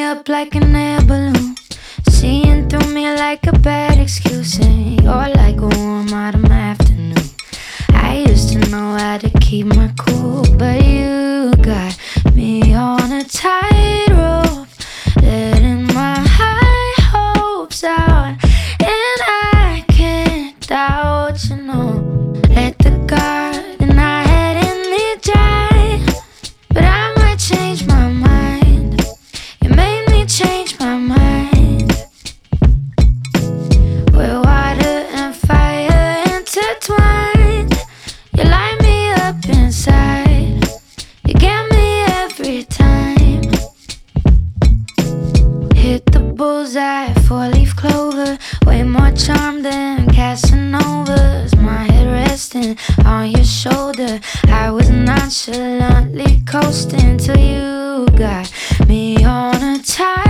up like an air balloon, seeing through me like a bad excuse. And you're like a warm autumn afternoon. I used to know how to keep my cool, but you got me on a tightrope, letting my high hopes out, and I can't doubt, you know. Let the garden I had in me dry, but I might change my mind. You made me change my mind. We're water and fire intertwined. You light me up inside. You get me every time. Hit the bullseye, four-leaf clover, way more charm than Casanovas. My head resting on your shoulder, I was nonchalantly coasting till you got me on a tie.